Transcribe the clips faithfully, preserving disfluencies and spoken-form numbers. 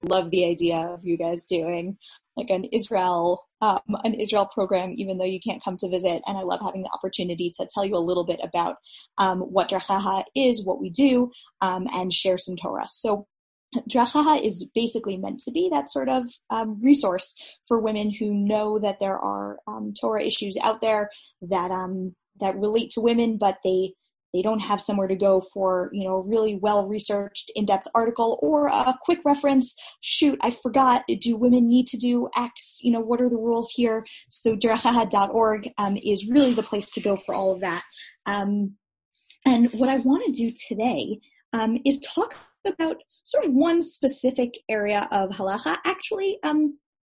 love the idea of you guys doing like an Israel um, an Israel program, even though you can't come to visit. And I love having the opportunity to tell you a little bit about um, what Derech HaHa is, what we do, um, and share some Torah. So Derech HaHa is basically meant to be that sort of um, resource for women who know that there are um, Torah issues out there that um, that relate to women, but they They don't have somewhere to go for, you know, a really well-researched, in-depth article or a quick reference. Shoot, I forgot. Do women need to do X? You know, what are the rules here? So derech haha dot org um, is really the place to go for all of that. Um, and what I want to do today um, is talk about sort of one specific area of halacha, actually um,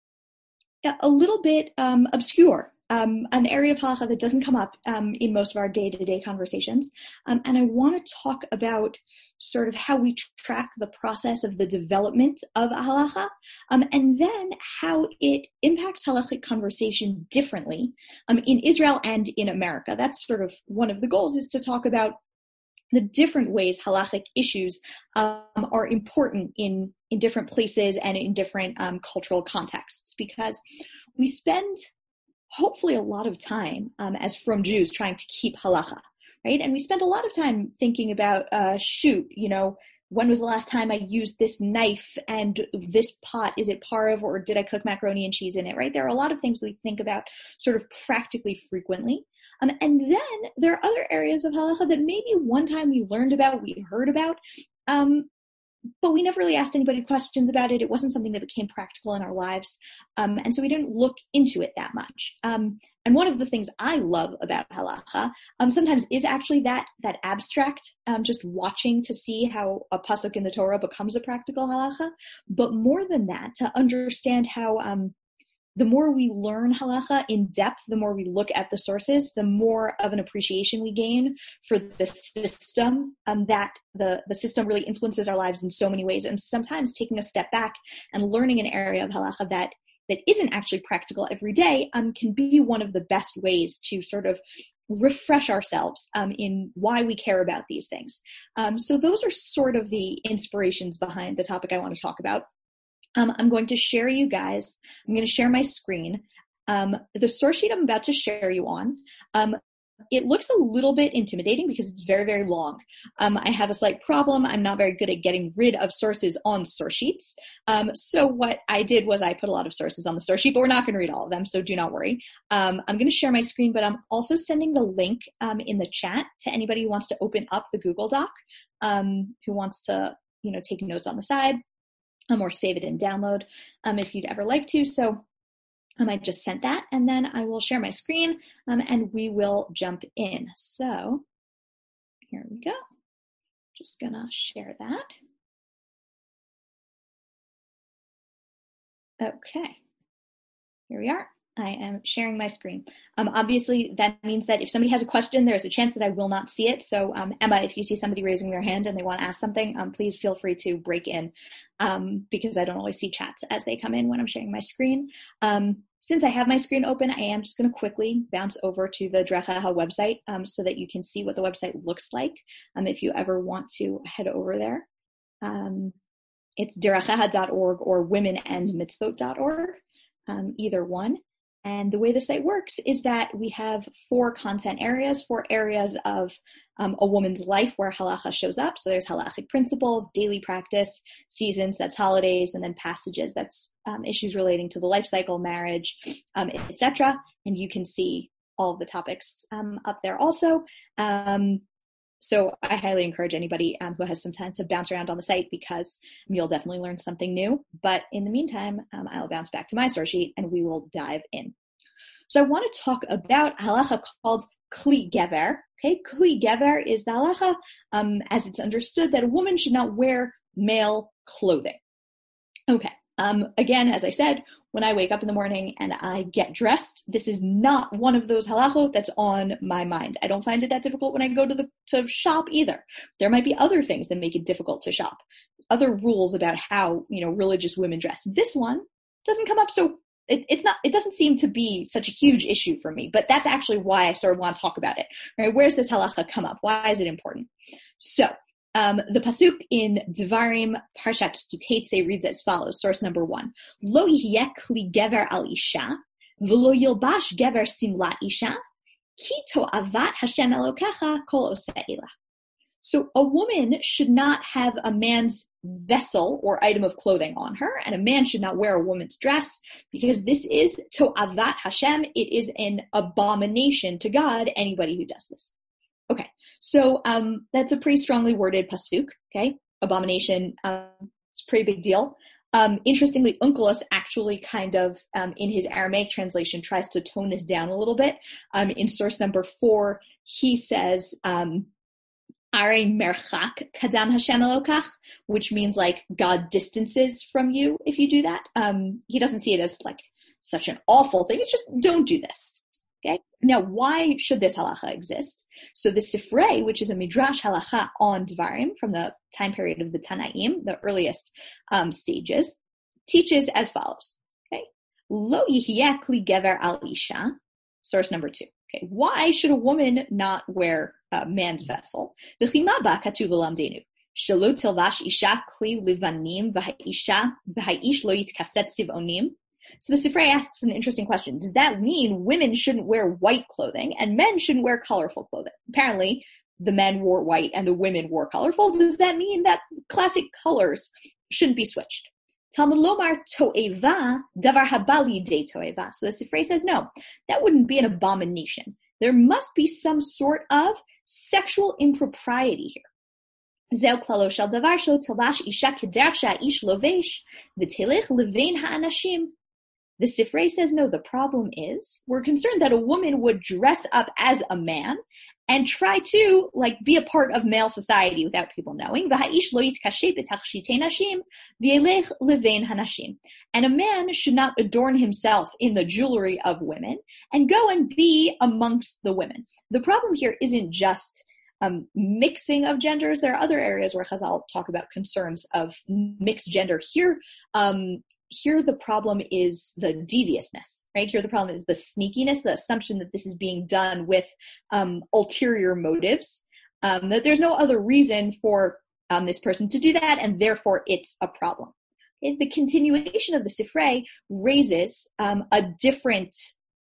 a little bit um, obscure. Um, an area of halacha that doesn't come up um, in most of our day-to-day conversations. Um, and I want to talk about sort of how we track the process of the development of halacha, um, and then how it impacts halachic conversation differently um, in Israel and in America. That's sort of one of the goals, is to talk about the different ways halachic issues um, are important in, in different places and in different um, cultural contexts, because we spend hopefully a lot of time um, as from Jews trying to keep halacha, right? And we spend a lot of time thinking about, uh, shoot, you know, when was the last time I used this knife and this pot? Is it parv, or did I cook macaroni and cheese in it, right? There are a lot of things we think about sort of practically frequently. Um, and then there are other areas of halacha that maybe one time we learned about, we heard about, um, but we never really asked anybody questions about it. It wasn't something that became practical in our lives. Um, and so we didn't look into it that much. Um, and one of the things I love about halacha um, sometimes is actually that that abstract, um, just watching to see how a pasuk in the Torah becomes a practical halacha. But more than that, to understand how um, the more we learn halacha in depth, the more we look at the sources, the more of an appreciation we gain for the system, um, that the, the system really influences our lives in so many ways. And sometimes taking a step back and learning an area of halacha that that isn't actually practical every day um, can be one of the best ways to sort of refresh ourselves um, in why we care about these things. Um, so those are sort of the inspirations behind the topic I want to talk about. Um, I'm going to share you guys, I'm going to share my screen. Um, the source sheet I'm about to share you on, um, it looks a little bit intimidating because it's very, very long. Um, I have a slight problem. I'm not very good at getting rid of sources on source sheets. Um, so what I did was I put a lot of sources on the source sheet, but we're not going to read all of them, so do not worry. Um, I'm going to share my screen, but I'm also sending the link um, in the chat to anybody who wants to open up the Google Doc, um, who wants to, you know, take notes on the side. Um, or save it and download um, if you'd ever like to. So um, I just sent that, and then I will share my screen um, and we will jump in. So here we go. Just gonna share that. Okay, here we are. I am sharing my screen. Um, obviously, that means that if somebody has a question, there's a chance that I will not see it. So, um, Emma, if you see somebody raising their hand and they want to ask something, um, please feel free to break in um, because I don't always see chats as they come in when I'm sharing my screen. Um, since I have my screen open, I am just going to quickly bounce over to the Derech HaHa website um, so that you can see what the website looks like um, if you ever want to head over there. Um, it's derech haha dot org or women and mitzvot dot org, um, either one. And the way the site works is that we have four content areas, four areas of um, a woman's life where halacha shows up. So there's halachic principles, daily practice, seasons, that's holidays, and then passages, that's um, issues relating to the life cycle, marriage, um, et cetera. And you can see all of the topics um, up there also. Um, so I highly encourage anybody um, who has some time to bounce around on the site because you'll definitely learn something new. But in the meantime, um, I'll bounce back to my source sheet and we will dive in. So I want to talk about halacha called Kli Gever. Okay, Kli Gever is the halacha um, as it's understood that a woman should not wear male clothing. Okay, um, again, as I said, when I wake up in the morning and I get dressed, this is not one of those halachot that's on my mind. I don't find it that difficult when I go to the to shop either. There might be other things that make it difficult to shop, other rules about how, you know, religious women dress. This one doesn't come up so It, it's not, it doesn't seem to be such a huge issue for me, but that's actually why I sort of want to talk about it, right? Where's this halacha come up? Why is it important? So Um, the pasuk in Devarim Parshat Kitetze reads as follows. Source number one: Lo yihyeh kli gever al isha, v'lo yilbash gever simlat isha, ki to'avat Hashem Elokecha kol oseh ela. So a woman should not have a man's vessel or item of clothing on her, and a man should not wear a woman's dress, because this is to'avat Hashem. It is an abomination to God, anybody who does this. Okay, so um, that's a pretty strongly worded pasuk, okay? Abomination, um, it's a pretty big deal. Um, interestingly, Onkelos actually kind of, um, in his Aramaic translation, tries to tone this down a little bit. Um, in source number four, he says, um, Are merchak kadam Hashem elokach, which means like God distances from you if you do that. Um, he doesn't see it as like such an awful thing. It's just, don't do this. Okay. Now, why should this halacha exist? So the Sifrei, which is a midrash halacha on Devarim from the time period of the Tanaim, the earliest um, sages, teaches as follows. Okay. Lo yihyeh kli gever al isha. Source number two. Okay. Why should a woman not wear a man's vessel? V'chima ba katuv l'lamdenu. Shelo tilvash isha kli livanim v'ha'isha v'ha'ish lo yitkaset sivonim. So the Sifrei asks an interesting question. Does that mean women shouldn't wear white clothing and men shouldn't wear colorful clothing? Apparently, the men wore white and the women wore colorful. Does that mean that classic colors shouldn't be switched? Talmud lomar to'eva davar habali de to'eva. So the Sifrei says, no, that wouldn't be an abomination. There must be some sort of sexual impropriety here. Zeu klalo shel davar shel tilbash isha kederach she'ish lovesh v'telech levein ha'anashim. The Sifrei says, no, the problem is we're concerned that a woman would dress up as a man and try to like be a part of male society without people knowing. And a man should not adorn himself in the jewelry of women and go and be amongst the women. The problem here isn't just um, mixing of genders. There are other areas where Chazal talk about concerns of mixed gender. Here, um, Here the problem is the deviousness, right? Here the problem is the sneakiness, the assumption that this is being done with um, ulterior motives, um, that there's no other reason for um, this person to do that, and therefore it's a problem. Okay? The continuation of the Sifrei raises um, a different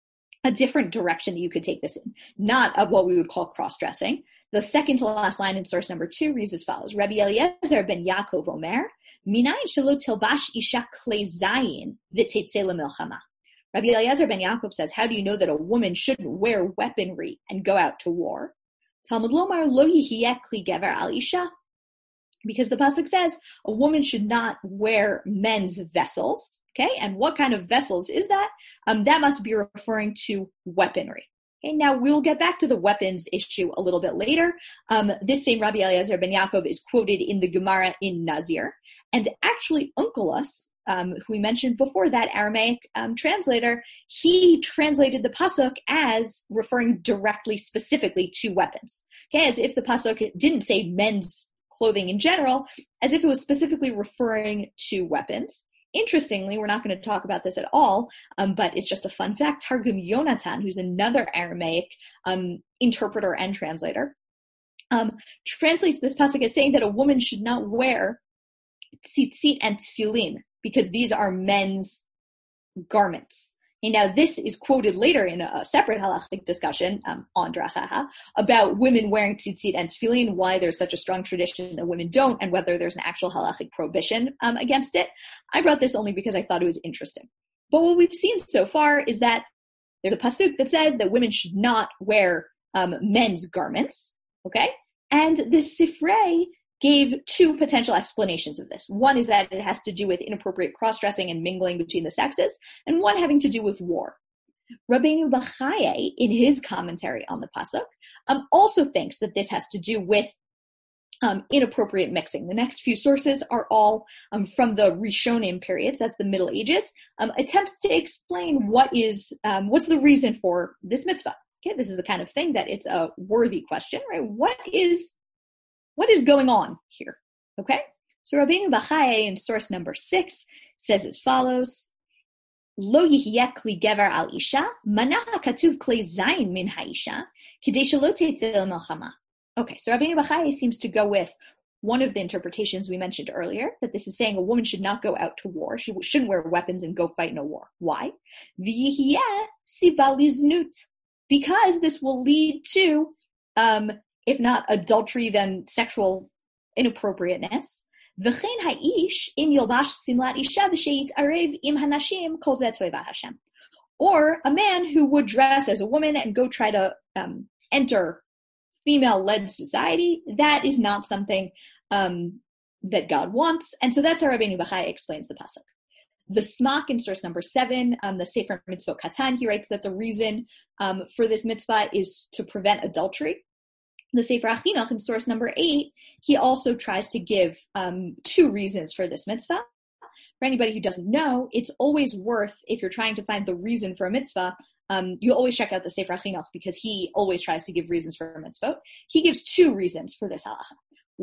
a different direction that you could take this in, not of what we would call cross-dressing. The second to last line in source number two reads as follows. Rabbi Eliezer ben Yaakov Omer, Minayin shelo tilbash isha klei zayin v'tetzeh lemilchama. Rabbi Eliezer ben Yaakov says, how do you know that a woman shouldn't wear weaponry and go out to war? Talmud lomar lo yihyeh kli gever al isha. Because the pasuk says a woman should not wear men's vessels. Okay, and what kind of vessels is that? Um, that must be referring to weaponry. Okay, now we'll get back to the weapons issue a little bit later. Um, this same Rabbi Eliezer ben Yaakov is quoted in the Gemara in Nazir, and actually Onkelos, um, who we mentioned before, that Aramaic um, translator, he translated the pasuk as referring directly, specifically to weapons. Okay, as if the pasuk didn't say men's clothing in general, as if it was specifically referring to weapons. Interestingly, we're not going to talk about this at all, um, but it's just a fun fact. Targum Yonatan, who's another Aramaic um, interpreter and translator, um, translates this pasuk as saying that a woman should not wear tzitzit and tefillin because these are men's garments. And now this is quoted later in a separate halachic discussion um, on Drachaha about women wearing tzitzit and tefillin, why there's such a strong tradition that women don't, and whether there's an actual halachic prohibition um, against it. I brought this only because I thought it was interesting. But what we've seen so far is that there's a pasuk that says that women should not wear um, men's garments, okay? And the Sifrei gave two potential explanations of this. One is that it has to do with inappropriate cross-dressing and mingling between the sexes, and one having to do with war. Rabbeinu Bachaye, in his commentary on the pasuk, um, also thinks that this has to do with um, inappropriate mixing. The next few sources are all um, from the Rishonim periods, that's the Middle Ages, um, attempts to explain what is um, what's the reason for this mitzvah. Okay, this is the kind of thing that it's a worthy question, right? What is What is going on here? Okay, so Rabbeinu Bachaye in source number six says as follows: Lo yihyeh kli gever al isha, manaha katuv klei zayin min haisha, kidei shelo tetzeh lemilchama. Okay, so Rabbeinu Bachaye seems to go with one of the interpretations we mentioned earlier, that this is saying a woman should not go out to war. She shouldn't wear weapons and go fight in a war. Why? Because this will lead to, um, if not adultery, then sexual inappropriateness. Or a man who would dress as a woman and go try to um, enter female-led society, that is not something um, that God wants. And so that's how Rabbeinu Bachai explains the pasuk. The Smak in source number seven, um, the Sefer Mitzvot Katan, he writes that the reason um, for this mitzvah is to prevent adultery. The Sefer Achinuch in source number eight, he also tries to give um, two reasons for this mitzvah. For anybody who doesn't know, it's always worth, if you're trying to find the reason for a mitzvah, um, you always check out the Sefer Achinuch because he always tries to give reasons for a mitzvah. He gives two reasons for this halacha.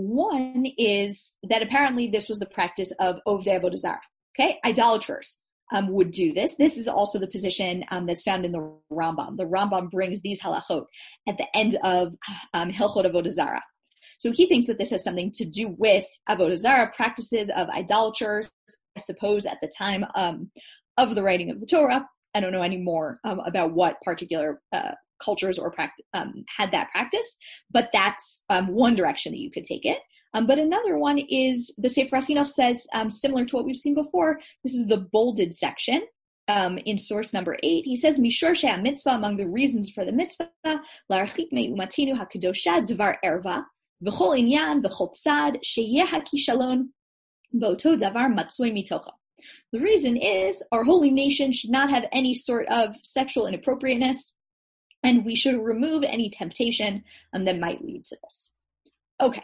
One is that apparently this was the practice of Ovdei Avodah Zarah. Okay, idolaters um, would do this. This is also the position um, that's found in the Rambam. The Rambam brings these halachot at the end of um, Hilchot Avodah Zarah. So he thinks that this has something to do with Avodah Zarah, practices of idolaters. I suppose at the time um, of the writing of the Torah. I don't know any more um, about what particular uh, cultures or practice um, had that practice, but that's um, one direction that you could take it. Um, but another one is the Sefer Achinuch says, um, similar to what we've seen before, this is the bolded section um, in source number eight. He says, Mishor she'ha mitzvah, among the reasons for the mitzvah, la'archik me'umatinu ha'kedosha dvar erva, v'chol inyan v'chol tzad she'yeh ha'kishalon boto davar matzoi mitocha. The reason is our holy nation should not have any sort of sexual inappropriateness, and we should remove any temptation um, that might lead to this. Okay,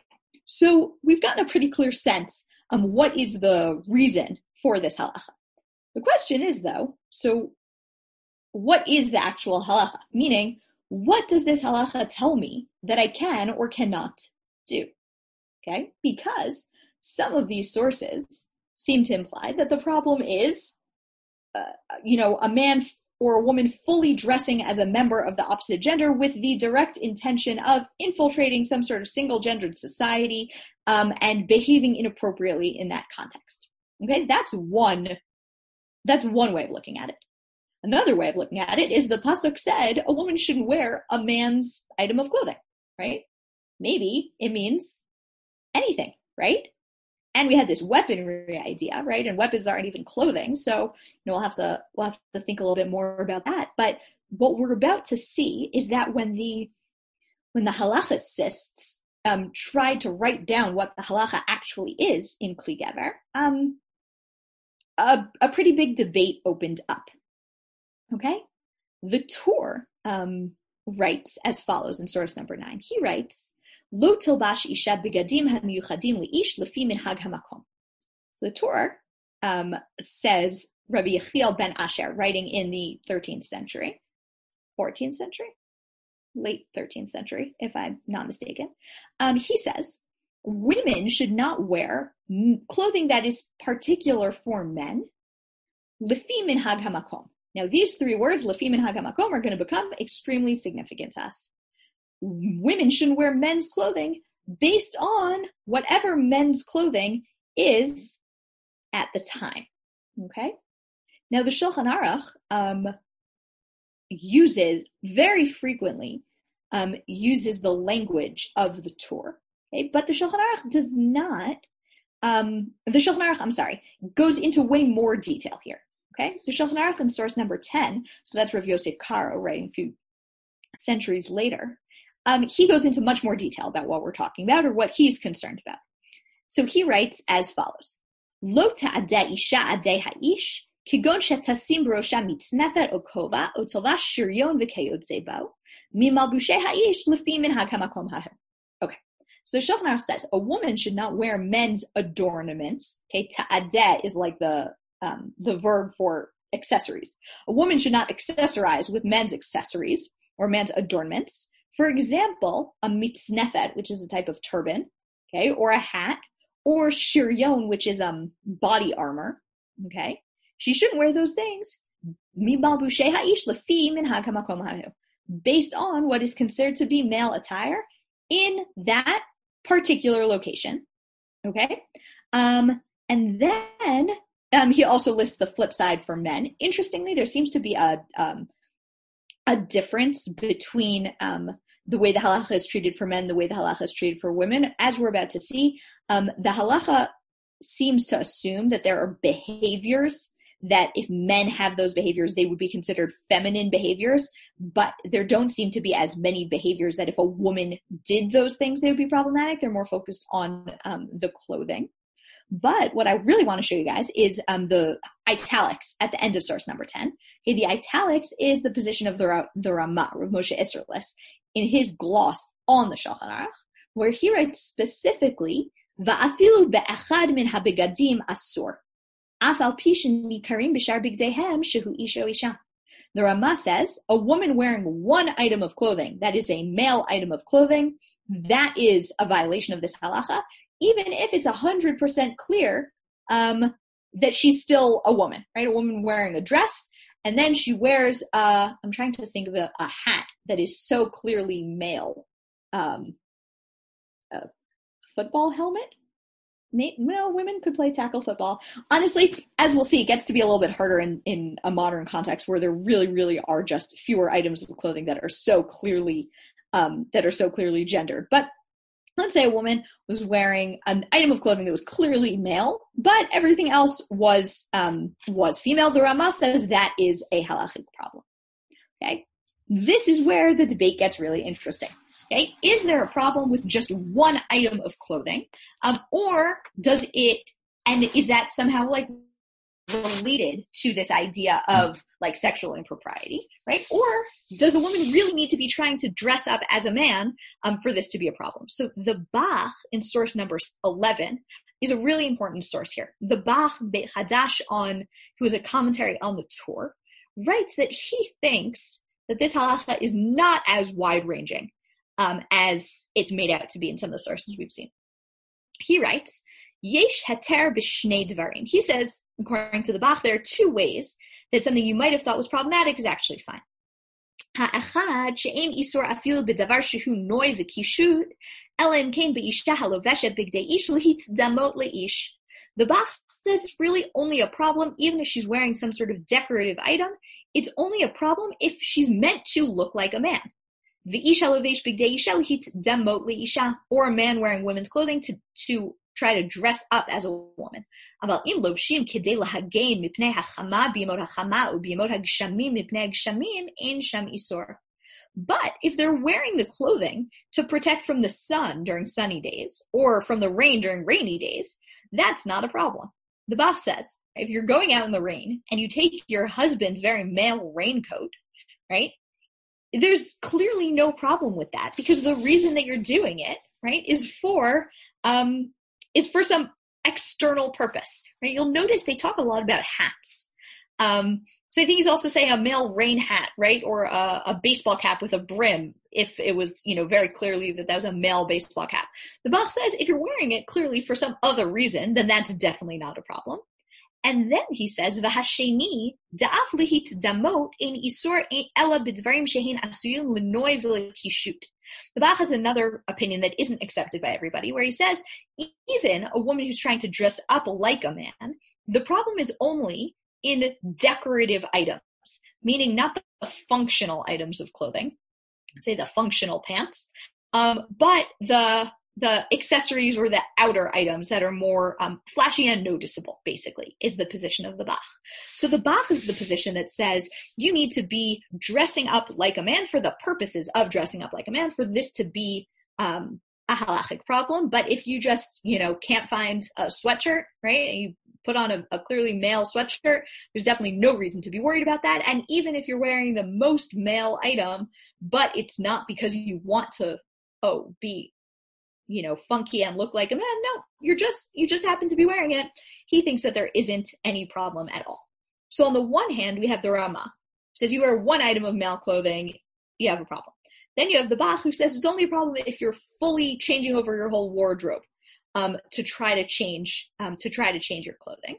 so we've gotten a pretty clear sense um what is the reason for this halacha. The question is, though, so what is the actual halacha? Meaning, what does this halacha tell me that I can or cannot do? Okay, because some of these sources seem to imply that the problem is, uh, you know, a man or a woman fully dressing as a member of the opposite gender with the direct intention of infiltrating some sort of single-gendered society um, and behaving inappropriately in that context. Okay, that's one, that's one way of looking at it. Another way of looking at it is the pasuk said a woman shouldn't wear a man's item of clothing, right? Maybe it means anything, right? And we had this weaponry idea, right? And weapons aren't even clothing, so you know we'll have to we'll have to think a little bit more about that. But what we're about to see is that when the when the halachicists um, tried to write down what the halacha actually is in Kli Gever, um, a, a pretty big debate opened up. Okay, the Tur um, writes as follows in source number nine. He writes, Lo tilbash isha begadim hamiyuchadin leish lefi minhag hamakom. So the Torah um, says, Rabbi Yechiel ben Asher, writing in the thirteenth century, fourteenth century, late thirteenth century, if I'm not mistaken. Um, he says, women should not wear clothing that is particular for men, lefi minhag hamakom. Now, these three words, lefi minhag hamakom, are going to become extremely significant to us. Women shouldn't wear men's clothing based on whatever men's clothing is at the time. Okay? Now, the Shulchan Aruch um, uses, very frequently, um, uses the language of the Torah. Okay? But the Shulchan Aruch does not, um, the Shulchan Aruch, I'm sorry, goes into way more detail here. Okay? The Shulchan Aruch in source number ten, so that's Rav Yosef Karo writing a few centuries later, Um, he goes into much more detail about what we're talking about or what he's concerned about. So he writes as follows: Lo ta'adeh isha adeh ha'ish, kigon shetasim brosha mitznefet o kova o tova shiryon v'keyotze bo, mimalbushe ha'ish lefi minhag hamakom hahu. Okay, so the Shulchan Aruch says a woman should not wear men's adornments. Okay, ta'adeh is like the um, the verb for accessories. A woman should not accessorize with men's accessories or men's adornments. For example, a mitznefet, which is a type of turban, okay, or a hat, or shiryon, which is um body armor, okay. She shouldn't wear those things based on what is considered to be male attire in that particular location, Okay. Um, and then um, he also lists the flip side for men. Interestingly, there seems to be a um, a difference between um, the way the halacha is treated for men, the way the halacha is treated for women. As we're about to see, um, the halacha seems to assume that there are behaviors that if men have those behaviors, they would be considered feminine behaviors, but there don't seem to be as many behaviors that if a woman did those things, they would be problematic. They're more focused on um, the clothing. But what I really want to show you guys is um, the italics at the end of source number ten. Okay, the italics is the position of the, the Ramah, Rav Moshe Isserles, in his gloss on the Shulchan Aruch, where he writes specifically, "Va'afilu be'echad min habegadim asur, af al pi shenikarim b'shar bigdeihem shehu isha isha." The Ramah says, a woman wearing one item of clothing, that is a male item of clothing, that is a violation of this halacha, even if it's one hundred percent clear um, that she's still a woman, right? A woman wearing a dress, and then she wears, uh, I'm trying to think of a, a hat that is so clearly male. Um, a football helmet? Maybe, no, women could play tackle football. Honestly, as we'll see, it gets to be a little bit harder in, in a modern context where there really, really are just fewer items of clothing that are so clearly, um, that are so clearly gendered. But let's say a woman was wearing an item of clothing that was clearly male, but everything else was um, was female. The Ramah says that is a halachic problem. Okay, this is where the debate gets really interesting. Okay, is there a problem with just one item of clothing, um, or does it? And is that somehow like related to this idea of like sexual impropriety, right? Or does a woman really need to be trying to dress up as a man um, for this to be a problem? So the Bach in source number eleven is a really important source here. The Bach Beit Hadash, on who is a commentary on the Torah, writes that he thinks that this halacha is not as wide-ranging um, as it's made out to be in some of the sources we've seen. He writes, Yesh heter b'shnei dvarim. He says, according to the Bach, there are two ways that something you might have thought was problematic is actually fine. Ha'achad she'ein isur afilu b'davar shehu noi v'kishut ela im kein b'isha haloveshet bigdei ish lehitzamot leish. The Bach says it's really only a problem even if she's wearing some sort of decorative item. It's only a problem if she's meant to look like a man. V'isha lovesh bigdei isha lehitzamot leisha, or a man wearing women's clothing to to try to dress up as a woman. But if they're wearing the clothing to protect from the sun during sunny days or from the rain during rainy days, that's not a problem. The Bach says, if you're going out in the rain and you take your husband's very male raincoat, right, there's clearly no problem with that because the reason that you're doing it, right, is for um, is for some external purpose, right? You'll notice they talk a lot about hats. Um, so I think he's also saying a male rain hat, right? Or a, a baseball cap with a brim, if it was, you know, very clearly that that was a male baseball cap. The Bach says if you're wearing it clearly for some other reason, then that's definitely not a problem. And then he says, V'hasheni da'af lihit damot in isur ela b'dvarim shehin asuyim l'noi v'lekishut. The Bach has another opinion that isn't accepted by everybody, where he says even a woman who's trying to dress up like a man, the problem is only in decorative items, meaning not the functional items of clothing, say the functional pants, um, but the the accessories or the outer items that are more um, flashy and noticeable, basically, is the position of the Bach. So the Bach is the position that says you need to be dressing up like a man for the purposes of dressing up like a man for this to be um, a halachic problem. But if you just, you know, can't find a sweatshirt, right, and you put on a, a clearly male sweatshirt, there's definitely no reason to be worried about that. And even if you're wearing the most male item, but it's not because you want to, oh, be you know, funky and look like a man. No, you're just, you just happen to be wearing it. He thinks that there isn't any problem at all. So on the one hand, we have the Ramah, says you wear one item of male clothing, you have a problem. Then you have the Bach, who says it's only a problem if you're fully changing over your whole wardrobe um, to try to change, um, to try to change your clothing.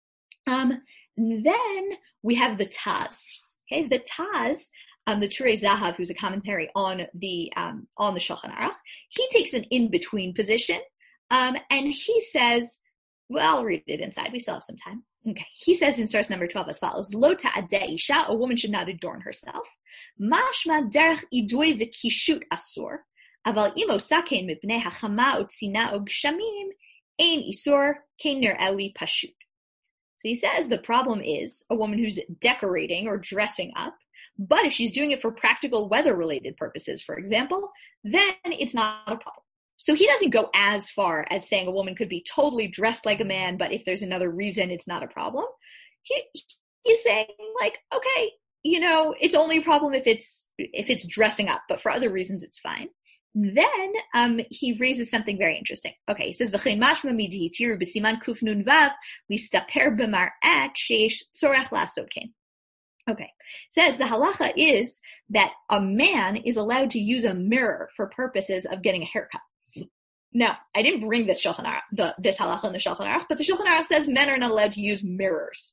Um, then we have the Taz. Okay, the Taz, Um, the Turei Zahav, who's a commentary on the um, on the Shulchan Aruch, he takes an in-between position Um, and he says, well, I'll read it inside. We still have some time. Okay. He says in source number twelve as follows: Lo ta'adeh isha, a woman should not adorn herself. Mashma derech idui v'kishut asur, aval imo sakein mipnei hachama o tzina o gshamim, ein isur kein nir'eli pashut. So he says the problem is a woman who's decorating or dressing up, but if she's doing it for practical weather-related purposes, for example, then it's not a problem. So he doesn't go as far as saying a woman could be totally dressed like a man, but if there's another reason, it's not a problem. He, he's saying, like, okay, you know, it's only a problem if it's if it's dressing up, but for other reasons, it's fine. Then um, he raises something very interesting. Okay, he says, "V'chein mashma midihitiru b'siman kuf nun vav listaper b'mar'ek sheish tzorech la'asot kein." Okay, says the halacha is that a man is allowed to use a mirror for purposes of getting a haircut. Now, I didn't bring this Shulchan Aruch, the, this halacha in the Shulchan Aruch, but the Shulchan Aruch says men are not allowed to use mirrors.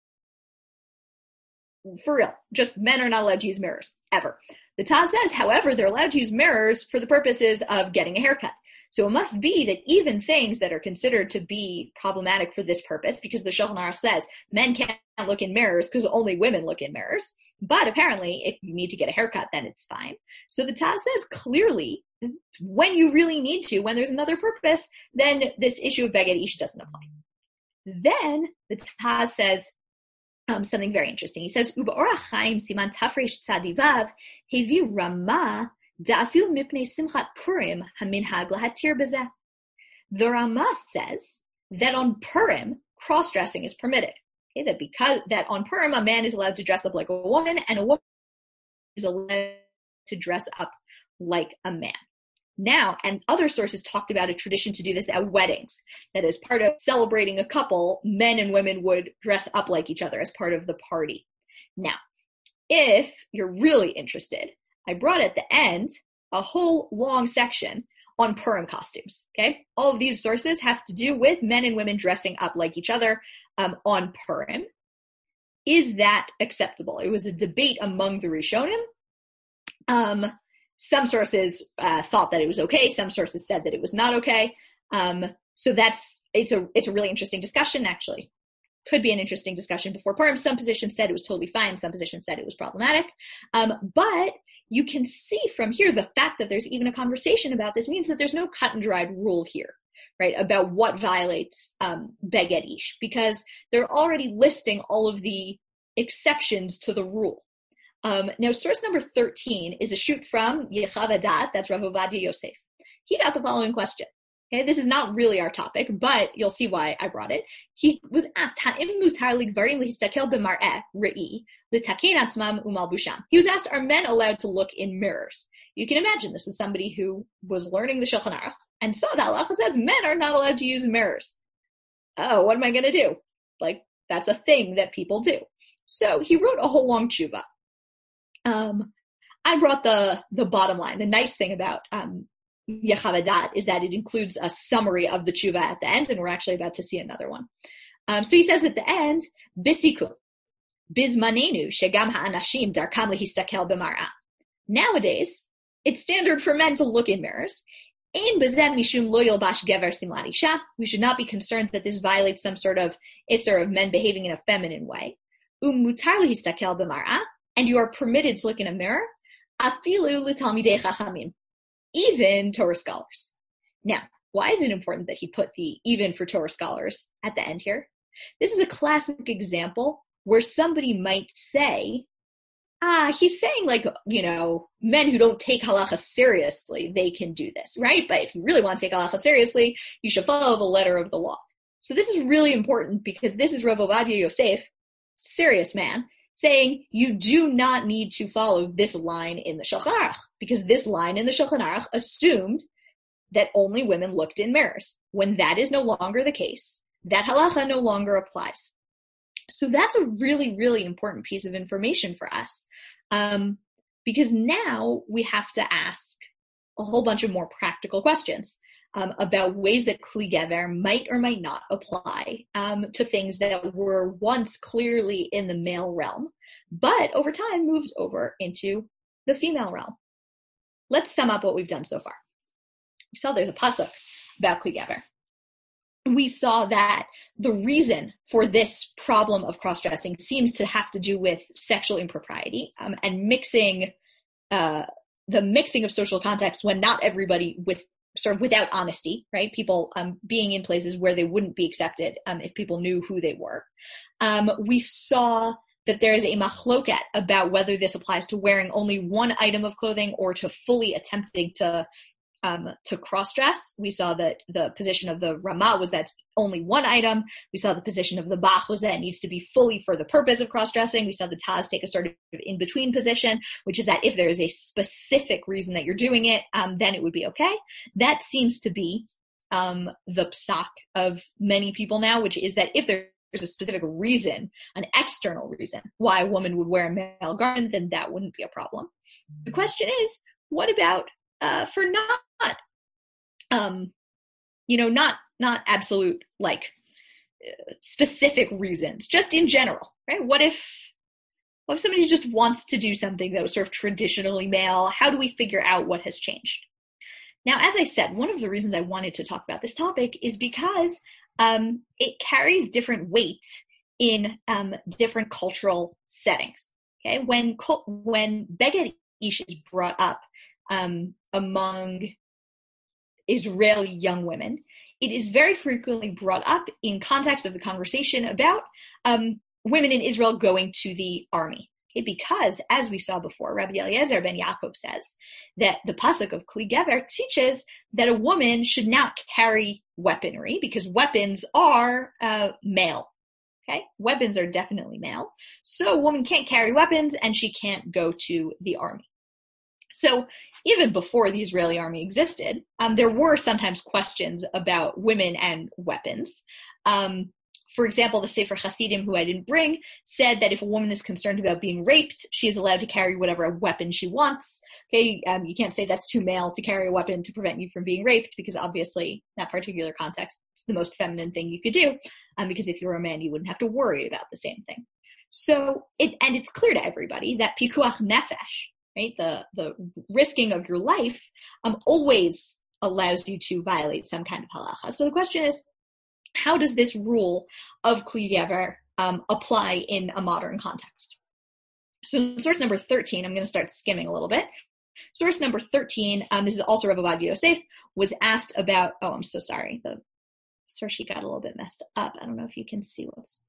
For real, just men are not allowed to use mirrors, ever. The Taz says, however, they're allowed to use mirrors for the purposes of getting a haircut. So it must be that even things that are considered to be problematic for this purpose, because the Shulchan Aruch says men can't look in mirrors because only women look in mirrors, but apparently if you need to get a haircut, then it's fine. So the Taz says clearly, when you really need to, when there's another purpose, then this issue of Beged Ish doesn't apply. Then the Taz says um, something very interesting. He says, Uba Orach Chaim Siman Tafresh Tzadivav Hevi Ramah Da'afil Mipnei Simchat Purim Haminhag Lahatir Bezeh. The Ramah says that on Purim, cross-dressing is permitted. Okay, that because that on Purim, a man is allowed to dress up like a woman, and a woman is allowed to dress up like a man. Now, and other sources talked about a tradition to do this at weddings, that as part of celebrating a couple, men and women would dress up like each other as part of the party. Now, if you're really interested, I brought at the end a whole long section on Purim costumes, okay? All of these sources have to do with men and women dressing up like each other um, on Purim. Is that acceptable? It was a debate among the Rishonim. Um, Some sources uh, thought that it was okay. Some sources said that it was not okay. Um, so that's it's a it's a really interesting discussion. Actually, could be an interesting discussion before Purim. Some positions said it was totally fine. Some positions said it was problematic. Um, but you can see from here the fact that there's even a conversation about this means that there's no cut and dried rule here, right? About what violates um, Beged Ish, because they're already listing all of the exceptions to the rule. Um, now, source number thirteen is a shoot from Yechavadat, that's Rav Ovadia Yosef. He got the following question. Okay, this is not really our topic, but you'll see why I brought it. He was asked, Ha'im mutar ligvarim lihistakel b'mar'eh re'i l'takein atzmam u'malbusham. He was asked, are men allowed to look in mirrors? You can imagine this is somebody who was learning the Shulchan Aruch and saw that halacha says men are not allowed to use mirrors. Oh, what am I going to do? Like, that's a thing that people do. So he wrote a whole long tshuva. Um, I brought the the bottom line. The nice thing about um, Yechavadat is that it includes a summary of the tshuva at the end, and we're actually about to see another one. Um, so he says at the end, Bisikum, Bizmanenu, Shegam ha'anashim darkam lehistakel b'mar'ah. Nowadays, it's standard for men to look in mirrors. Ein bezeh mishum lo yilbash gever simlat isha. We should not be concerned that this violates some sort of isser of men behaving in a feminine way. Um mutar lehistakel b'mar'ah. And you are permitted to look in a mirror, afilu l'talmidei chachamim, even Torah scholars. Now, why is it important that he put the even for Torah scholars at the end here? This is a classic example where somebody might say, ah, he's saying like, you know, men who don't take halacha seriously, they can do this, right? But if you really want to take halacha seriously, you should follow the letter of the law. So this is really important because this is Rav Ovadia Yosef, serious man, saying you do not need to follow this line in the Shulchan Aruch, because this line in the Shulchan Aruch assumed that only women looked in mirrors. When that is no longer the case, that halacha no longer applies. So that's a really, really important piece of information for us, um, because now we have to ask a whole bunch of more practical questions um, about ways that Kli Gever might or might not apply um, to things that were once clearly in the male realm, but over time moved over into the female realm. Let's sum up what we've done so far. We saw there's a pasuk about Kli Gever. We saw that the reason for this problem of cross-dressing seems to have to do with sexual impropriety um, and mixing, uh, the mixing of social contexts when not everybody with sort of without honesty, right? People um, being in places where they wouldn't be accepted um, if people knew who they were. Um, we saw that there is a machloket about whether this applies to wearing only one item of clothing or to fully attempting to Um, to cross-dress. We saw that the position of the Ramah was that's only one item. We saw the position of the Bach was that it needs to be fully for the purpose of cross-dressing. We saw the Taz take a sort of in-between position, which is that if there is a specific reason that you're doing it, um, then it would be okay. That seems to be um, the psak of many people now, which is that if there's a specific reason, an external reason, why a woman would wear a male garment, then that wouldn't be a problem. The question is, what about uh, for not Um, you know, not, not absolute, like, uh, specific reasons, just in general, right? What if, what if somebody just wants to do something that was sort of traditionally male? How do we figure out what has changed? Now, as I said, one of the reasons I wanted to talk about this topic is because um, it carries different weight in um, different cultural settings, okay? When, when Beged Ish is brought up um, among Israeli young women, it is very frequently brought up in context of the conversation about um, women in Israel going to the army. Okay? Because, as we saw before, Rabbi Eliezer ben Yaakov says that the pasuk of Kli Gever teaches that a woman should not carry weaponry because weapons are uh, male. Okay? Weapons are definitely male. So a woman can't carry weapons and she can't go to the army. So even before the Israeli army existed, um, there were sometimes questions about women and weapons. Um, for example, the Sefer Hasidim, who I didn't bring, said that if a woman is concerned about being raped, she is allowed to carry whatever weapon she wants. Okay, um, you can't say that's too male to carry a weapon to prevent you from being raped, because obviously in that particular context, it's the most feminine thing you could do, um, because if you were a man, you wouldn't have to worry about the same thing. So, it and it's clear to everybody that pikuach nefesh, right, the, the risking of your life, um, always allows you to violate some kind of halacha. So the question is, how does this rule of Kli Gever um, apply in a modern context? So source number thirteen, I'm going to start skimming a little bit. Source number thirteen, um, this is also Rav Ovadia Yosef, was asked about, oh, I'm so sorry, the source sheet got a little bit messed up. I don't know if you can see what's,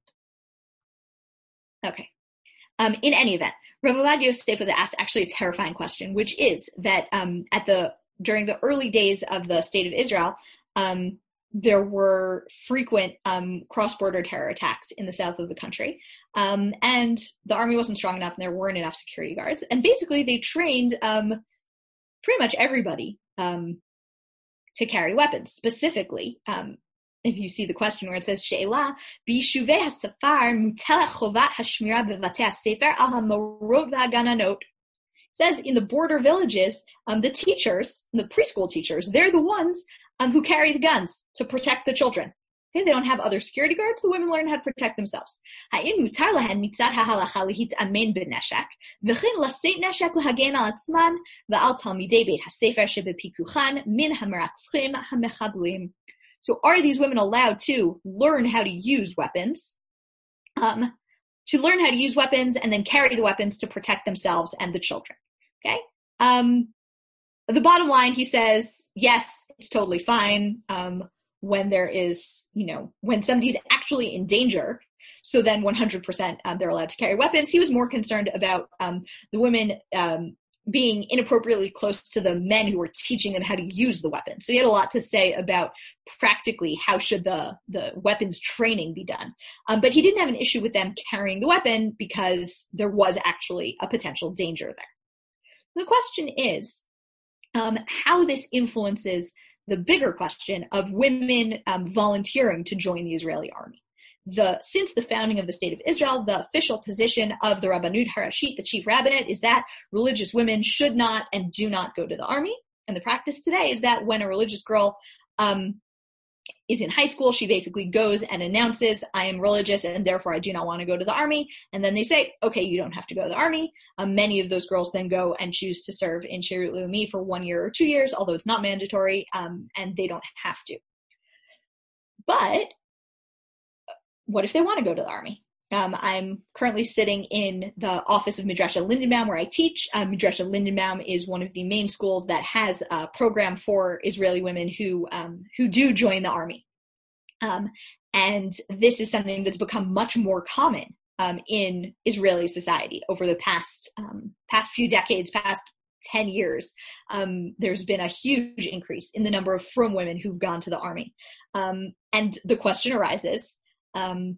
okay. Um, in any event, Rav Ovadia Yosef was asked actually a terrifying question, which is that um, at the during the early days of the State of Israel, um, there were frequent um, cross-border terror attacks in the south of the country, um, and the army wasn't strong enough, and there weren't enough security guards. And basically, they trained um, pretty much everybody um, to carry weapons. Specifically, um, if you see the question where it says She'ela, b'yishuvei hasafar mutelet chovat hashmira b'vatei hasefer al hamorot v'hagananot. It says in the border villages, um, the teachers, the preschool teachers, they're the ones um, who carry the guns to protect the children. Okay, they don't have other security guards. The women learn how to protect themselves. Ha'im mutar lahen mitzad ha'halacha lehit'amen b'neshek, v'chin laseit neshek lahagen al atzman, v'al talmidei beit hasefer shebepikuchan min hameratzchim hamechablim. So are these women allowed to learn how to use weapons, um, to learn how to use weapons and then carry the weapons to protect themselves and the children? Okay. Um, the bottom line, he says, yes, it's totally fine um, when there is, you know, when somebody's actually in danger. So then one hundred percent um, they're allowed to carry weapons. He was more concerned about um, the women um, being inappropriately close to the men who were teaching them how to use the weapon. So he had a lot to say about practically how should the, the weapons training be done. Um, but he didn't have an issue with them carrying the weapon because there was actually a potential danger there. The question is um, how this influences the bigger question of women um, volunteering to join the Israeli army. The, since the founding of the State of Israel, the official position of the Rabbanut Harashit, the chief rabbinate, is that religious women should not and do not go to the army. And the practice today is that when a religious girl um, is in high school, she basically goes and announces, I am religious and therefore I do not want to go to the army. And then they say, okay, you don't have to go to the army. Um, many of those girls then go and choose to serve in Shirut Leumi for one year or two years, although it's not mandatory, um, and they don't have to. But what if they want to go to the army? Um, I'm currently sitting in the office of Midrasha Lindenbaum where I teach. Um, Midrasha Lindenbaum is one of the main schools that has a program for Israeli women who um, who do join the army. Um, and this is something that's become much more common um, in Israeli society over the past um, past few decades, past ten years. Um, there's been a huge increase in the number of frum women who've gone to the army. Um, and the question arises, um,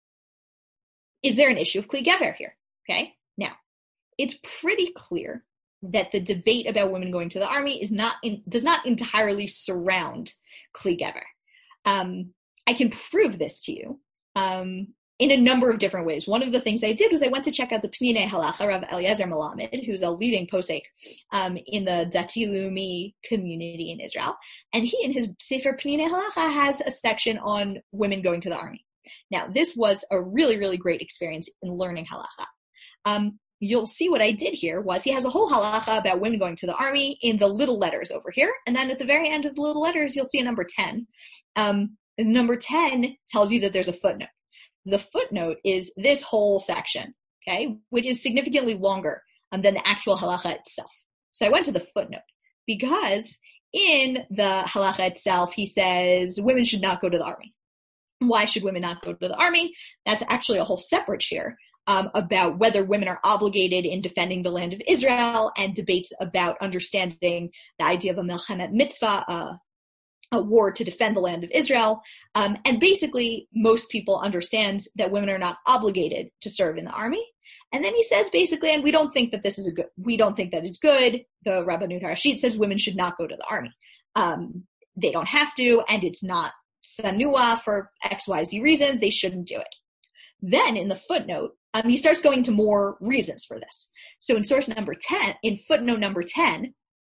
is there an issue of Kli Gever here? Okay, now it's pretty clear that the debate about women going to the army is not in, does not entirely surround Kli Gever. Um, I can prove this to you um, in a number of different ways. One of the things I did was I went to check out the Pnine Halacha of Eliezer Melamed, who's a leading posek um, in the Dati Leumi community in Israel, and he in his Sefer Pnine Halacha has a section on women going to the army. Now, this was a really, really great experience in learning halacha. Um, you'll see what I did here was he has a whole halacha about women going to the army in the little letters over here. And then at the very end of the little letters, you'll see a number ten. Um, number ten tells you that there's a footnote. The footnote is this whole section, okay, which is significantly longer um, than the actual halacha itself. So I went to the footnote because in the halacha itself, he says women should not go to the army. Why should women not go to the army? That's actually a whole separate share um, about whether women are obligated in defending the land of Israel and debates about understanding the idea of a milchemet mitzvah, uh, a war to defend the land of Israel. Um, and basically, most people understand that women are not obligated to serve in the army. And then he says basically, and we don't think that this is a good, we don't think that it's good. The Rabbanut Harashit says women should not go to the army. Um, they don't have to, and it's not sanua for X Y Z reasons, they shouldn't do it. Then in the footnote, um, he starts going to more reasons for this. So in source number ten, in footnote number ten,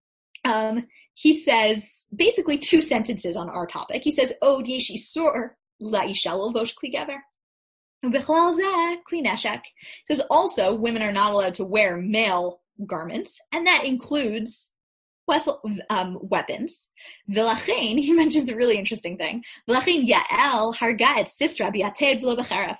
um, he says basically two sentences on our topic. He says, Od yesh isur la'isha lelvosh kli gever. Ubichlal zeh kli neshek. He says also women are not allowed to wear male garments, and that includes Um, weapons. V'lachein, he mentions a really interesting thing. V'lachein Yael harga et Sisra bi'ated v'lo b'cheref.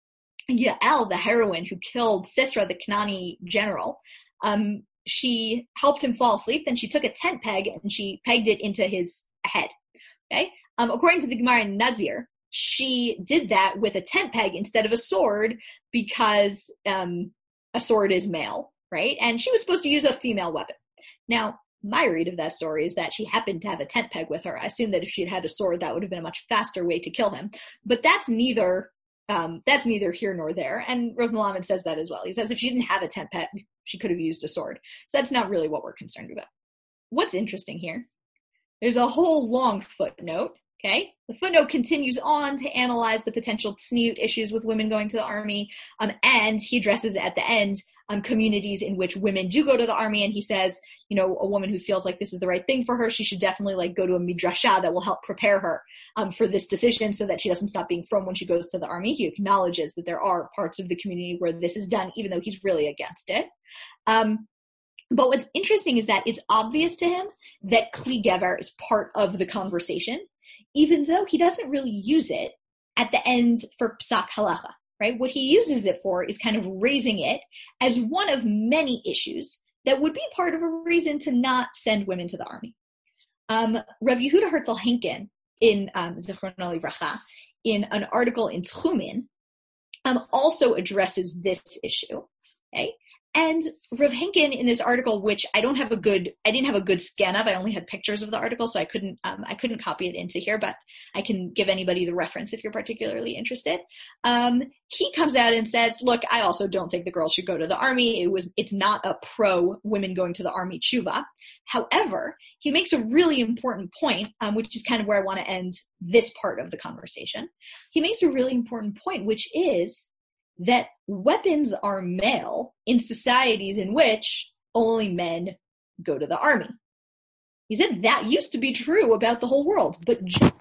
Yael, the heroine who killed Sisra, the Kanani general, um, she helped him fall asleep. Then she took a tent peg and she pegged it into his head. Okay, um, according to the Gemara in Nazir, she did that with a tent peg instead of a sword because um, a sword is male, right? And she was supposed to use a female weapon. Now, my read of that story is that she happened to have a tent peg with her. I assume that if she had had a sword, that would have been a much faster way to kill him. But that's neither um, that's neither here nor there. And Rav Melamed says that as well. He says if she didn't have a tent peg, she could have used a sword. So that's not really what we're concerned about. What's interesting here, there's a whole long footnote. Okay, the footnote continues on to analyze the potential tzniut issues with women going to the army, um, and he addresses at the end um, communities in which women do go to the army, and he says, you know, a woman who feels like this is the right thing for her, she should definitely like go to a midrasha that will help prepare her um, for this decision so that she doesn't stop being frum when she goes to the army. He acknowledges that there are parts of the community where this is done, even though he's really against it. Um, but what's interesting is that it's obvious to him that Kli Gever is part of the conversation, even though he doesn't really use it at the end for Psak Halacha, right? What he uses it for is kind of raising it as one of many issues that would be part of a reason to not send women to the army. Um, Rav Yehuda Herzl Henkin, in um, Zichrono Livracha, in an article in Tchumin, um, also addresses this issue, okay? And Rav Henkin in this article, which I don't have a good, I didn't have a good scan of. I only had pictures of the article, so I couldn't, um, I couldn't copy it into here. But I can give anybody the reference if you're particularly interested. Um, he comes out and says, "Look, I also don't think the girls should go to the army. It was, it's not a pro women going to the army tshuva. However, he makes a really important point, um, which is kind of where I want to end this part of the conversation. He makes a really important point, which is that weapons are male in societies in which only men go to the army. He said that used to be true about the whole world, but just like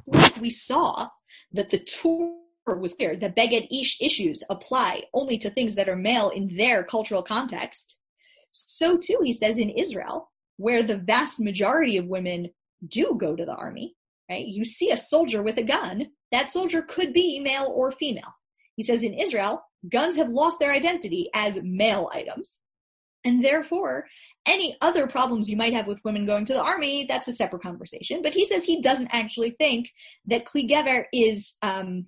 we saw that the Torah was clear, that Beged Ish issues apply only to things that are male in their cultural context, so too, he says, in Israel, where the vast majority of women do go to the army, right? You see a soldier with a gun, that soldier could be male or female. He says in Israel, guns have lost their identity as male items, and therefore, any other problems you might have with women going to the army, that's a separate conversation. But he says he doesn't actually think that Kli Gever is um,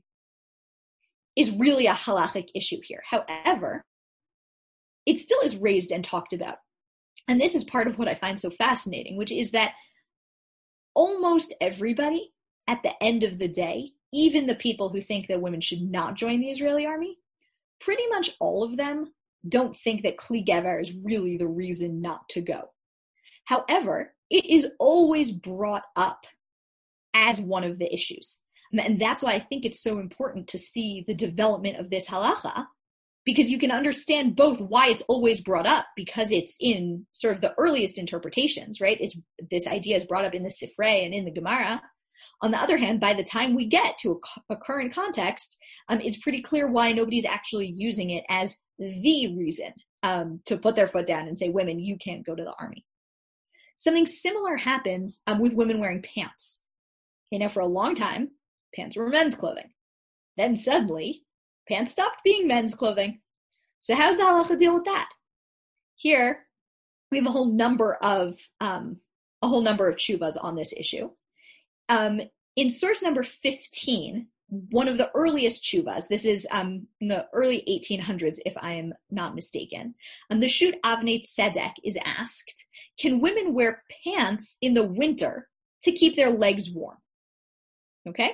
is really a halachic issue here. However, it still is raised and talked about. And this is part of what I find so fascinating, which is that almost everybody, at the end of the day, even the people who think that women should not join the Israeli army, pretty much all of them don't think that Kli Gever is really the reason not to go. However, it is always brought up as one of the issues. And that's why I think it's so important to see the development of this halacha, because you can understand both why it's always brought up, because it's in sort of the earliest interpretations, right? It's this idea is brought up in the Sifrei and in the Gemara. On the other hand, by the time we get to a, a current context, um, it's pretty clear why nobody's actually using it as the reason um, to put their foot down and say, women, you can't go to the army. Something similar happens um, with women wearing pants. Okay, now for a long time, pants were men's clothing. Then suddenly, pants stopped being men's clothing. So how's the halacha deal with that? Here, we have a whole number of um, a whole number of tshuvas on this issue. Um, in source number fifteen, one of the earliest tshuvas, this is um, in the early eighteen hundreds, if I am not mistaken, um, the Shut Avnei Tzedek is asked, can women wear pants in the winter to keep their legs warm? Okay?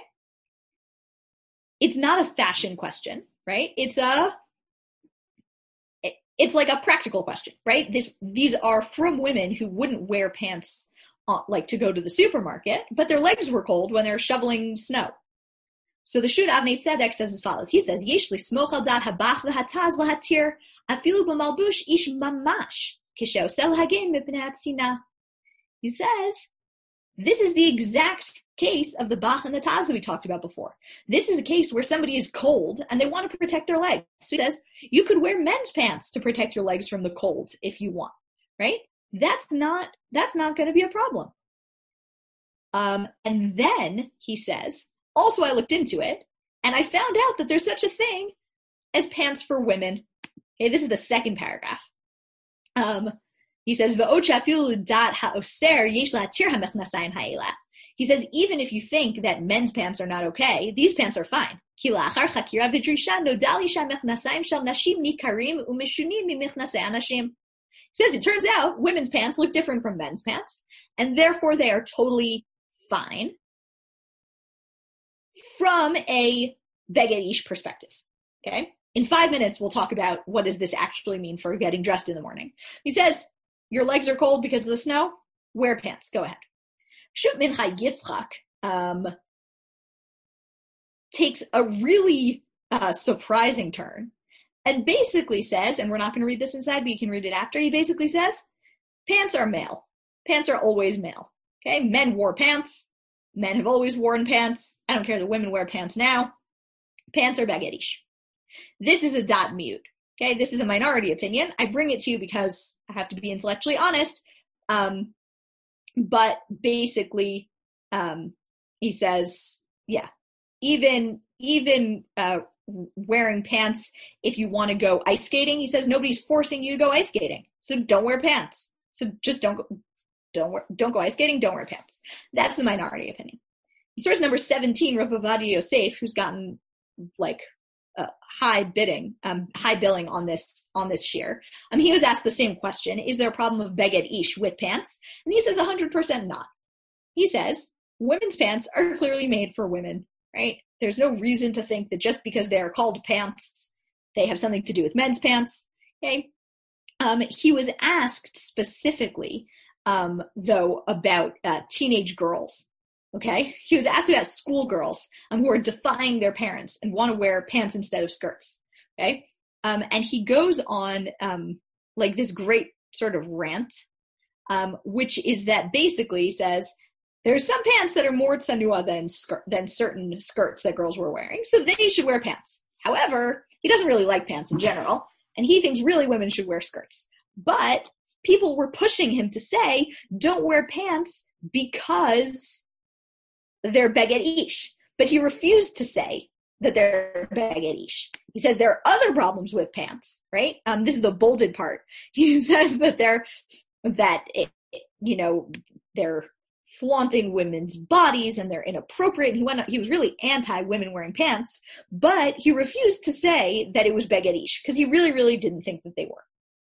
It's not a fashion question, right? It's a, it's like a practical question, right? This, these are from women who wouldn't wear pants uh, like to go to the supermarket, but their legs were cold when they're shoveling snow. So the Shut Avnei Tzedek says as follows. He says, Yesh li smoch al dat habach v'hataz lahatir afilu b'malbush ish mamash kishe'osel hagen mipnei hatzina. He says, this is the exact case of the Bach and the Taz that we talked about before. This is a case where somebody is cold and they want to protect their legs. So he says, you could wear men's pants to protect your legs from the cold if you want, right? That's not, that's not going to be a problem. Um, and then he says, also I looked into it and I found out that there's such a thing as pants for women. Okay, this is the second paragraph. Um, He says, he says, even if you think that men's pants are not okay, these pants are fine. He says, it turns out women's pants look different from men's pants, and therefore they are totally fine from a Beged Ish perspective. Okay? In five minutes, we'll talk about what does this actually mean for getting dressed in the morning. He says, your legs are cold because of the snow? Wear pants. Go ahead. Shut Minchai Yitzchak um, takes a really uh, surprising turn and basically says, and we're not going to read this inside, but you can read it after, he basically says, pants are male. Pants are always male. Okay, men wore pants. Men have always worn pants. I don't care that women wear pants now. Pants are Beged Ish. This is a dot mute. Okay, this is a minority opinion. I bring it to you because I have to be intellectually honest. Um, but basically, um, he says, yeah, even even uh, wearing pants if you want to go ice skating, he says nobody's forcing you to go ice skating, so don't wear pants. So just don't go, don't wear, don't go ice skating. Don't wear pants. That's the minority opinion. Source number seventeen, Rav Ovadia Yosef, who's gotten like Uh, high bidding, um, high billing on this on this shear. Um, he was asked the same question: is there a problem of Beged Ish with pants? And he says one hundred percent not. He says women's pants are clearly made for women, right? There's no reason to think that just because they are called pants, they have something to do with men's pants. Okay. Um, he was asked specifically, um, though, about uh, teenage girls. Okay, he was asked about schoolgirls um, who are defying their parents and want to wear pants instead of skirts. Okay, um, and he goes on um, like this great sort of rant, um, which is that basically says there's some pants that are more tsanua than skirt, than certain skirts that girls were wearing, so they should wear pants. However, he doesn't really like pants in general, and he thinks really women should wear skirts. But people were pushing him to say, don't wear pants because they're beged ish. But he refused to say that they're beged ish. He says there are other problems with pants, right? Um, this is the bolded part. He says that they're, that, it, you know, they're flaunting women's bodies and they're inappropriate. He went, he was really anti-women wearing pants, but he refused to say that it was beged ish because he really, really didn't think that they were.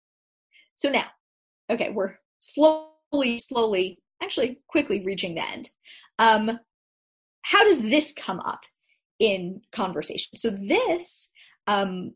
So now, okay, we're slowly, slowly, actually quickly reaching the end. Um, how does this come up in conversation? So this um,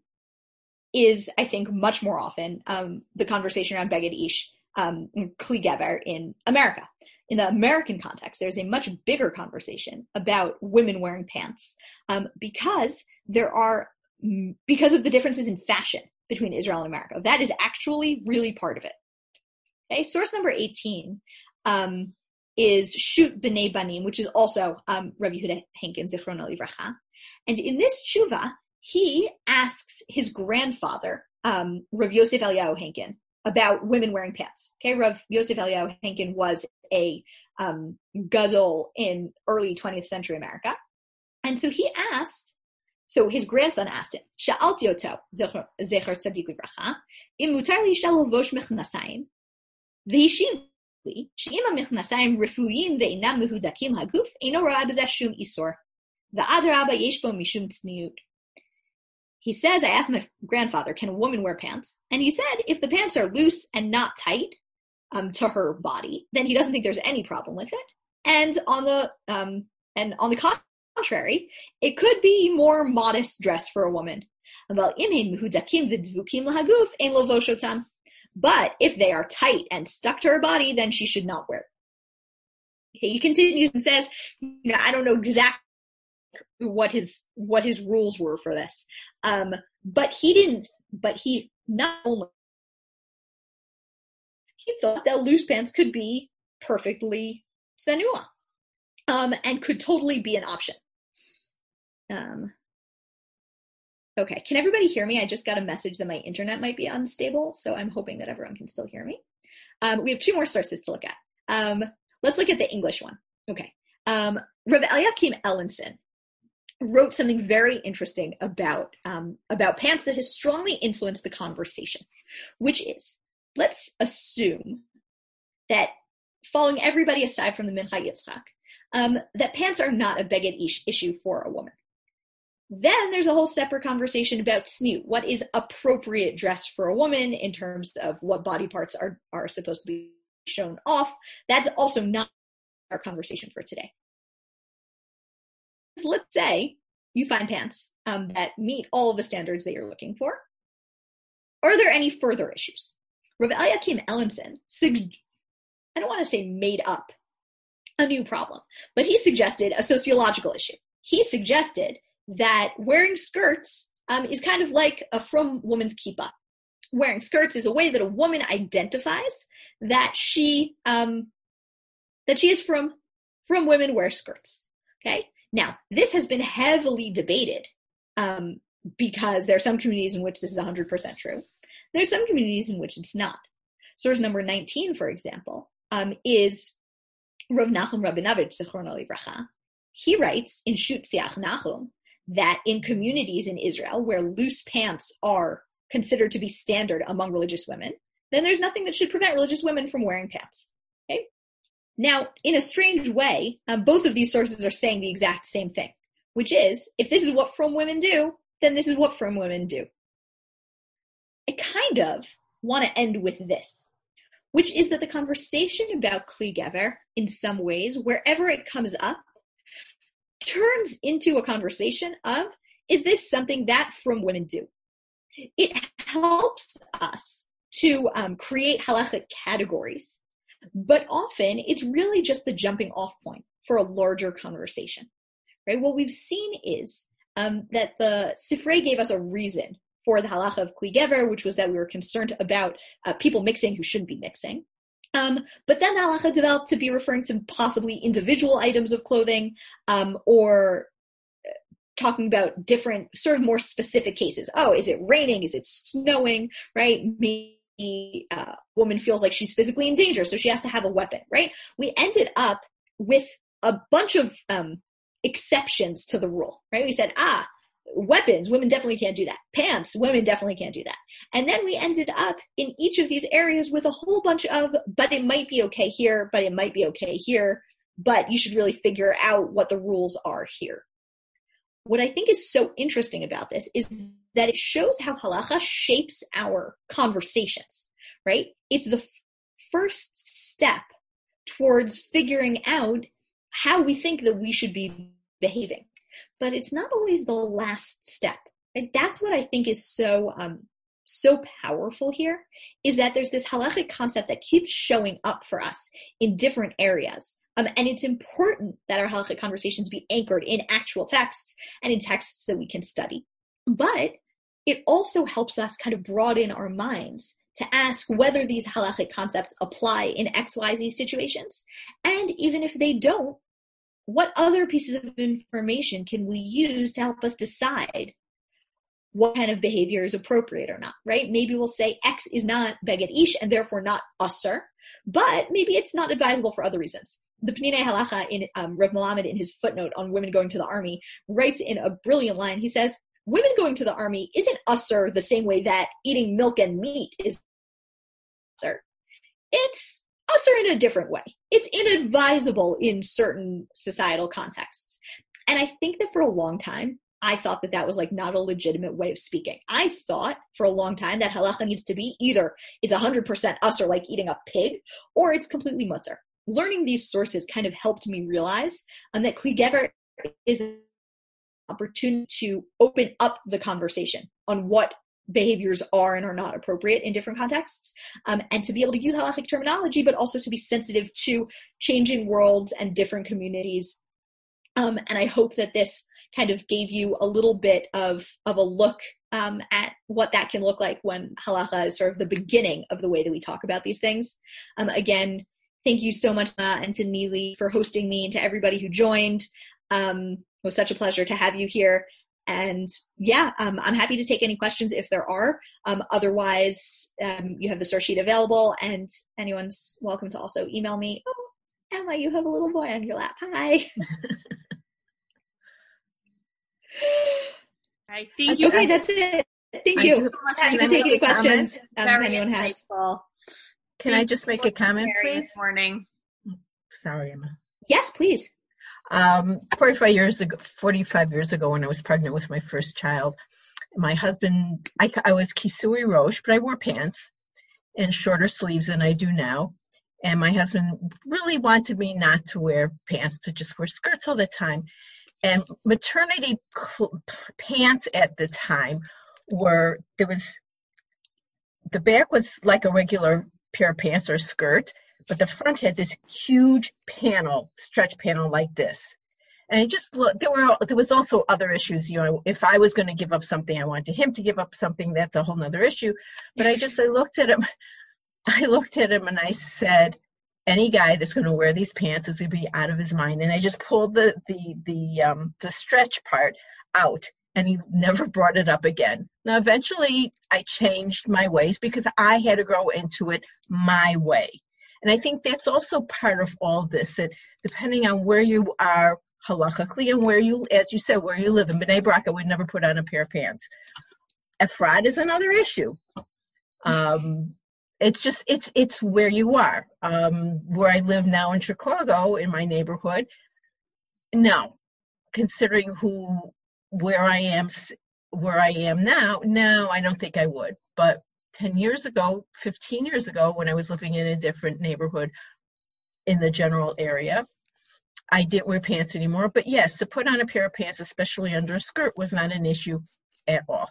is, I think, much more often um, the conversation around beged ish, um, kli gever in America. In the American context, there's a much bigger conversation about women wearing pants um, because there are, because of the differences in fashion between Israel and America. That is actually really part of it. Okay, source number eighteen um, is Shoot B'nai Banim, which is also um, Rav Yehuda Henkin, Zichrono Livracha. And in this tshuva, he asks his grandfather, um, Rav Yosef Eliyahu Henkin, about women wearing pants. Okay, Rav Yosef Eliyahu Henkin was a um, gadol in early twentieth century America. And so he asked, so his grandson asked him, Sha'alti oto, Zecher Tzadik Livracha, im mutar li isha lovosh mechnasayim, v'hishiv li, she'im ha'mechnasayim refuyin ve'inam mehudakim haguf, eino ra'a b'zeh shum isor, v'adraba yesh bo mishum tzniut. He says, I asked my grandfather, can a woman wear pants? And he said, if the pants are loose and not tight um, to her body, then he doesn't think there's any problem with it. And on the um, and on the contrary, it could be more modest dress for a woman. But if they are tight and stuck to her body, then she should not wear it. Okay, he continues and says, you know, I don't know exactly what his what his rules were for this. Um, but he didn't, but he not only, he thought that loose pants could be perfectly tsanua, um, and could totally be an option. Um, okay, can everybody hear me? I just got a message that my internet might be unstable, so I'm hoping that everyone can still hear me. Um, we have two more sources to look at. Um, let's look at the English one. Okay. Um, Rav Eliakim Ellenson wrote something very interesting about um, about pants that has strongly influenced the conversation, which is, let's assume that, following everybody aside from the Mincha Yitzchak, um, that pants are not a beged ish issue for a woman. Then there's a whole separate conversation about tzniut. What is appropriate dress for a woman in terms of what body parts are, are supposed to be shown off? That's also not our conversation for today. Let's say you find pants um, that meet all of the standards that you're looking for. Are there any further issues? Rav Eliakim Ellenson, sug- I don't want to say made up a new problem, but he suggested a sociological issue. He suggested that wearing skirts um, is kind of like a from woman's kippah. Wearing skirts is a way that a woman identifies that she um, that she is from from women wear skirts. Okay. Now, this has been heavily debated um, because there are some communities in which this is one hundred percent true. There are some communities in which it's not. Source number nineteen, for example, um, is Rav Nachum Rabinovich, Zichrono Livracha. He writes in Shoot Siach Nachum that in communities in Israel where loose pants are considered to be standard among religious women, then there's nothing that should prevent religious women from wearing pants. Okay? Now, in a strange way, um, both of these sources are saying the exact same thing, which is, if this is what from women do, then this is what from women do. I kind of want to end with this, which is that the conversation about kli gever, in some ways, wherever it comes up, turns into a conversation of, is this something that from women do? It helps us to um, create halachic categories, but often it's really just the jumping off point for a larger conversation, right? What we've seen is um, that the Sifrei gave us a reason for the halacha of kli gever, which was that we were concerned about uh, people mixing who shouldn't be mixing. Um, but then the halacha developed to be referring to possibly individual items of clothing, um, or talking about different, sort of more specific cases. Oh, is it raining? Is it snowing? Right? Maybe a uh, woman feels like she's physically in danger, so she has to have a weapon, right? We ended up with a bunch of um, exceptions to the rule, right? We said, ah, weapons, women definitely can't do that. Pants, women definitely can't do that. And then we ended up in each of these areas with a whole bunch of, but it might be okay here, but it might be okay here, but you should really figure out what the rules are here. What I think is so interesting about this is that it shows how halacha shapes our conversations, right? It's the f- first step towards figuring out how we think that we should be behaving. But it's not always the last step. And that's what I think is so um, so powerful here, is that there's this halachic concept that keeps showing up for us in different areas. Um, and it's important that our halachic conversations be anchored in actual texts and in texts that we can study. But it also helps us kind of broaden our minds to ask whether these halachic concepts apply in X Y Z situations. And even if they don't, what other pieces of information can we use to help us decide what kind of behavior is appropriate or not, right? Maybe we'll say X is not beged ish and therefore not asur, but maybe it's not advisable for other reasons. The Peninei Halacha in um, Rav Melamed, in his footnote on women going to the army, writes in a brilliant line. He says, women going to the army isn't asur the same way that eating milk and meat is asur. It's asur in a different way. It's inadvisable in certain societal contexts. And I think that for a long time, I thought that that was like not a legitimate way of speaking. I thought for a long time that halacha needs to be either it's one hundred percent asur like eating a pig, or it's completely mutter. Learning these sources kind of helped me realize um, that Kli Gever is an opportunity to open up the conversation on what behaviors are and are not appropriate in different contexts, um, and to be able to use halachic terminology, but also to be sensitive to changing worlds and different communities. Um, and I hope that this kind of gave you a little bit of, of a look um, at what that can look like when halacha is sort of the beginning of the way that we talk about these things. Um, again, thank you so much, uh, and to Neely for hosting me, and to everybody who joined. Um, it was such a pleasure to have you here. And yeah, um, I'm happy to take any questions if there are. Um, otherwise, um, you have the source sheet available, and anyone's welcome to also email me. Oh, Emma, you have a little boy on your lap. Hi. I thank you. Okay, that's it. Thank I you. do, Happy to take any questions um, Very anyone has. insightful. Can Thank I just make you a comment, for sharing please? This morning. Sorry, Emma. Yes, please. Um, forty-five years ago, forty-five years ago, when I was pregnant with my first child, my husband, I, I was Kisui Roche, but I wore pants and shorter sleeves than I do now. And my husband really wanted me not to wear pants, to just wear skirts all the time. And maternity cl- pants at the time were, there was, the back was like a regular pair of pants or skirt, but the front had this huge panel, stretch panel like this. And I just looked, there were, there was also other issues, you know, if I was going to give up something, I wanted him to give up something, that's a whole nother issue. But I just, I looked at him, I looked at him and I said, any guy that's going to wear these pants is going to be out of his mind. And I just pulled the, the, the, um, the stretch part out, and he never brought it up again. Now, eventually I changed my ways because I had to grow into it my way. And I think that's also part of all this, that depending on where you are halachically and where you, as you said, where you live. In B'nai Brak, I would never put on a pair of pants. Efrad is another issue. Um, it's just, it's it's where you are. Um, where I live now in Chicago, in my neighborhood, no. Considering who, where I am, where I am now, no, I don't think I would. But ten years ago, fifteen years ago, when I was living in a different neighborhood in the general area, I didn't wear pants anymore. But yes, to put on a pair of pants, especially under a skirt, was not an issue at all.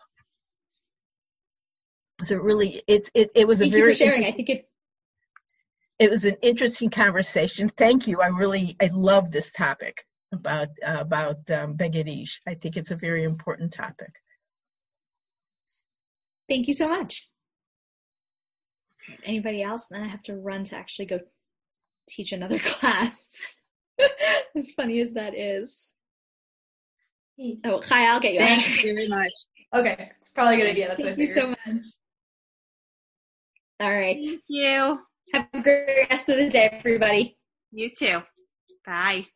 So really, it's it, it was Thank a very you for sharing. I think it it was an interesting conversation. Thank you. I really I love this topic about uh, about um, beged ish. I think it's a very important topic. Thank you so much. Anybody else? And then I have to run to actually go teach another class. As funny as that is. Oh, Chaya, I'll get you. Thank you very much. Okay, it's probably a good idea. That's what I Thank you figured. so much. All right. Thank you. Have a great rest of the day, everybody. You too. Bye.